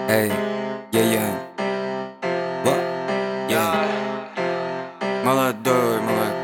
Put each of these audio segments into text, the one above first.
Эй, я. Молодой.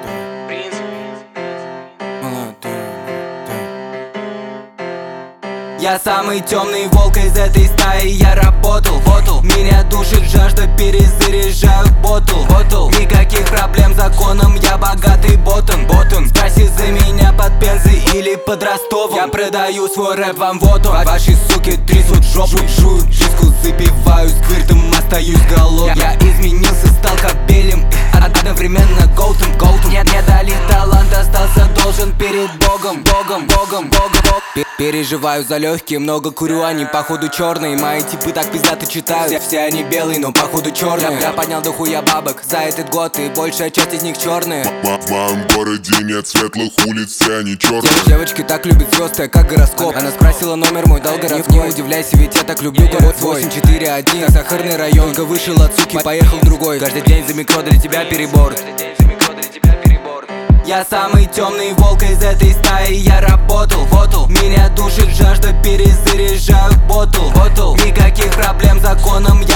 Я самый темный волк из этой стаи, я работал. Меня душит жажда, перезаряжаю ботл. Никаких проблем с законом, я богатый ботан. Спроси за меня под Пензой или под Ростовом. Я продаю свой рэп вам вот он. Ваши суки трясут жопу, жуют чиску, запиваю сквиртом, остаюсь голодным. Я изменился, стал кобелем, одновременно голтом. Мне дали талант, остался должен перед Богом. Переживаю за легкие, много курю, они походу черные. Мои типы так пиздато читают, все они белые, но походу черные. Я поднял до хуя бабок за этот год, и большая часть из них черные. В моем городе нет светлых улиц, все они черные. Девочки так любят звезды, как гороскоп. Она спросила номер мой, дал городской. Не удивляйся, ведь я так люблю город свой. 841, Сахарный район. Только вышел от суки, поехал в другой. Каждый день за микро для тебя перебор. Я самый темный волк из этой стаи, я работал. Меня душит жажда, перезаряжаю ботл. Никаких проблем с законом,